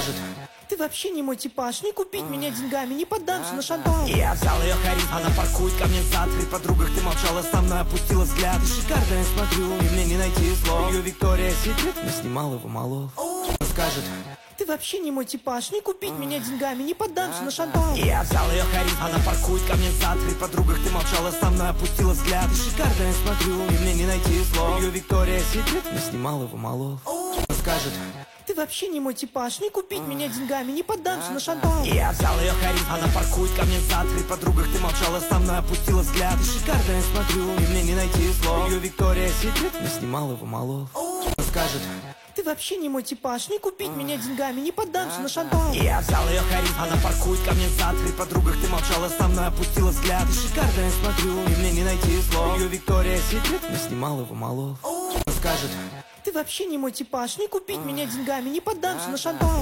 скажет: ты вообще не мой типаж, не купить меня деньгами, не поддамся на шантаж. Я взял ее харизм, она паркует ко мне зад. При подругах ты молчала, со мной опустила взгляд. Ты шикарно, я смотрю, и мне не найти слов. Ее Виктория Секрет, я снимал его малов. Скажет: ты вообще не мой типаж, не купить меня деньгами, не поддамся на шантаж. я взял ее харизм, она паркует ко мне зад. При подругах ты молчала, со мной опустила взгляд. Ты шикарно, я смотрю, и мне не найти слов. Ее Виктория Секрет, я снимал его малов. Скажет: ты вообще не мой типаж, не купить меня деньгами, не поддамся на шантаж. я взял ее харизм, она паркует ко мне зад. При подругах ты молчала, со мной опустила взгляд. Ты шикарно, я смотрю, и мне не найти слов. Ее Виктория Секрет, я снимал его малов. Скажет: ты вообще не мой типаж, не купить меня деньгами, не поддамся на шантаж. я взял ее харизм, она паркует ко мне зад. При подругах ты молчала, со мной опустила взгляд. Ты шикарно, я смотрю, и мне не найти слов. Ее Виктория Секрет, я снимал его малов. Скажет: ты вообще не мой типаж, не купить меня деньгами, не поддамся на шантаж.